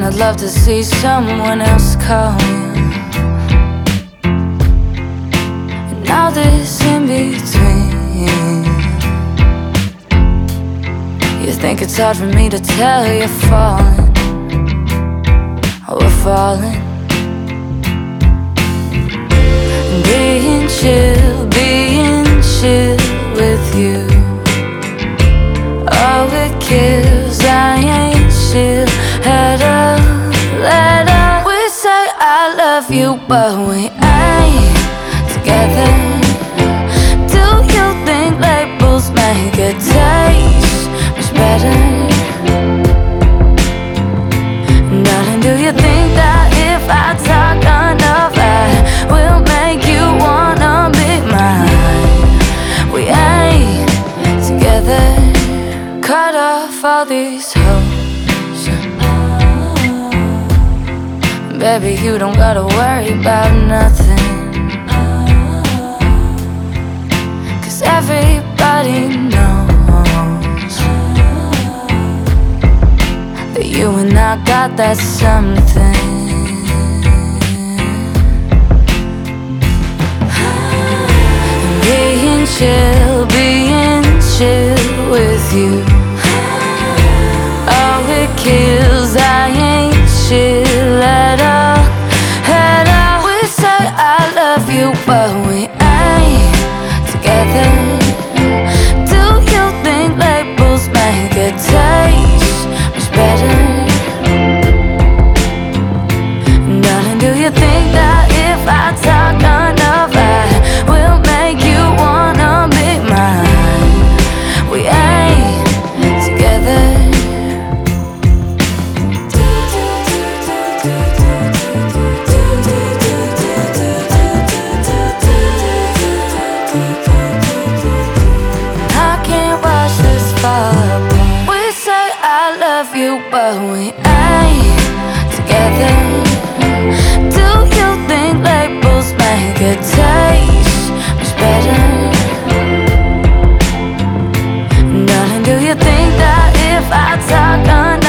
I'd love to see someone else call you. And now this in between, you think it's hard for me to tell you're falling. Oh, we're falling. Being chill with you. Oh, it kills, I ain't chill at all, at all. We say I love you, but we ain't together. Do you think labels make it taste much better? Darling, do you think that if I talk enough I will make you wanna be mine? We ain't together. Cut off all these hoes, baby, you don't gotta worry about nothing. 'Cause everybody knows that you and I got that something. Being chill with you. Oh, it kills, I ain't chill at all, at all. We say I love you, but we ain't together. Do you think labels make it taste much better? Darling, do you think that if I talk enough I will make you wanna be mine? We ain't together. I can't watch this fall apart. We say I love you, but we ain't together. Do you think labels make it taste much better? Darling, do you think that if I talk